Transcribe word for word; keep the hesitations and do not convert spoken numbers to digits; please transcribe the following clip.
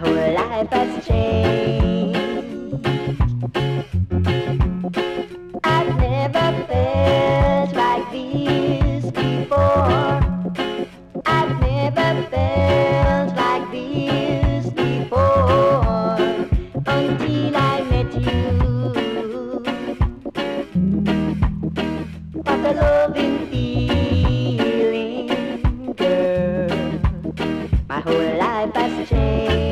whole life has changed. I've never felt like this before. I've never felt like this before until I met you. What a loving feeling, girl. My whole life has changed.